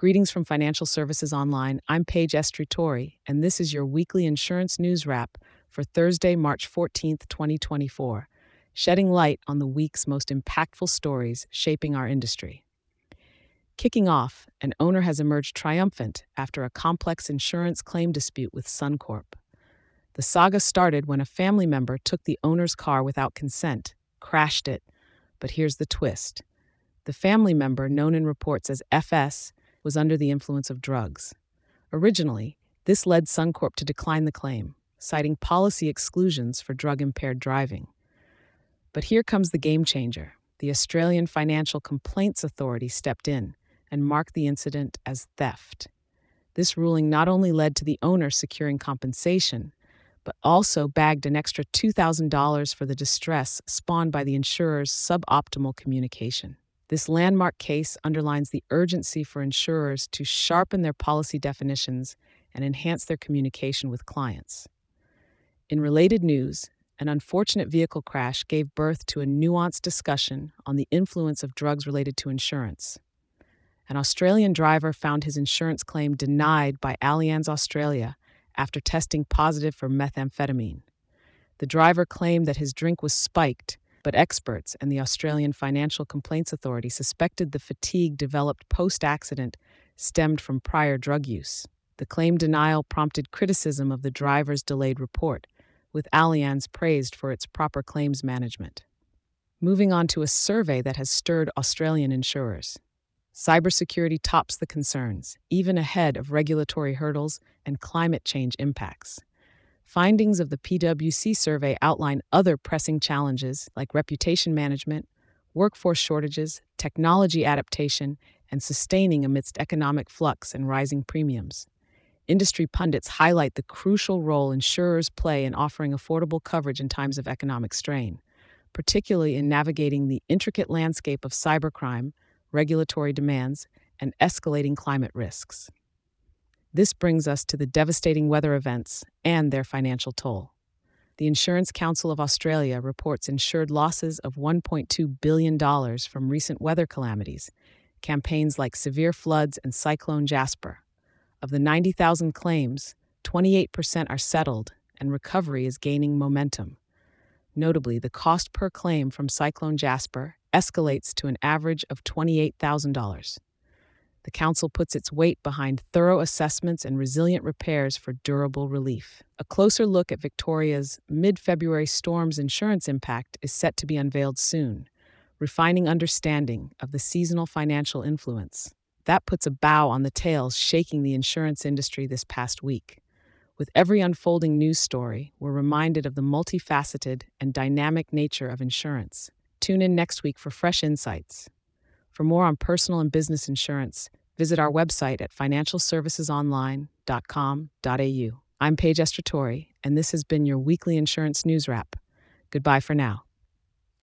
Greetings from Financial Services Online. I'm Paige Estrutori, and this is your weekly insurance news wrap for Thursday, March 14th, 2024, shedding light on the week's most impactful stories shaping our industry. Kicking off, an owner has emerged triumphant after a complex insurance claim dispute with Suncorp. The saga started when a family member took the owner's car without consent, crashed it. But here's the twist. The family member, known in reports as FS, was under the influence of drugs. Originally, this led Suncorp to decline the claim, citing policy exclusions for drug-impaired driving. But here comes the game changer. The Australian Financial Complaints Authority stepped in and marked the incident as theft. This ruling not only led to the owner securing compensation, but also bagged an extra $2,000 for the distress spawned by the insurer's suboptimal communication. This landmark case underlines the urgency for insurers to sharpen their policy definitions and enhance their communication with clients. In related news, an unfortunate vehicle crash gave birth to a nuanced discussion on the influence of drugs related to insurance. An Australian driver found his insurance claim denied by Allianz Australia after testing positive for methamphetamine. The driver claimed that his drink was spiked, but experts and the Australian Financial Complaints Authority suspected the fatigue developed post-accident stemmed from prior drug use. The claim denial prompted criticism of the driver's delayed report, with Allianz praised for its proper claims management. Moving on to a survey that has stirred Australian insurers. Cybersecurity tops the concerns, even ahead of regulatory hurdles and climate change impacts. Findings of the PwC survey outline other pressing challenges like reputation management, workforce shortages, technology adaptation, and sustaining amidst economic flux and rising premiums. Industry pundits highlight the crucial role insurers play in offering affordable coverage in times of economic strain, particularly in navigating the intricate landscape of cybercrime, regulatory demands, and escalating climate risks. This brings us to the devastating weather events and their financial toll. The Insurance Council of Australia reports insured losses of $1.2 billion from recent weather calamities, campaigns like severe floods and Cyclone Jasper. Of the 90,000 claims, 28% are settled, and recovery is gaining momentum. Notably, the cost per claim from Cyclone Jasper escalates to an average of $28,000. The Council puts its weight behind thorough assessments and resilient repairs for durable relief. A closer look at Victoria's mid-February storm's insurance impact is set to be unveiled soon, refining understanding of the seasonal financial influence. That puts a bow on the tails shaking the insurance industry this past week. With every unfolding news story, we're reminded of the multifaceted and dynamic nature of insurance. Tune in next week for fresh insights. For more on personal and business insurance, visit our website at financialservicesonline.com.au. I'm Paige Estrutori, and this has been your weekly insurance news wrap. Goodbye for now.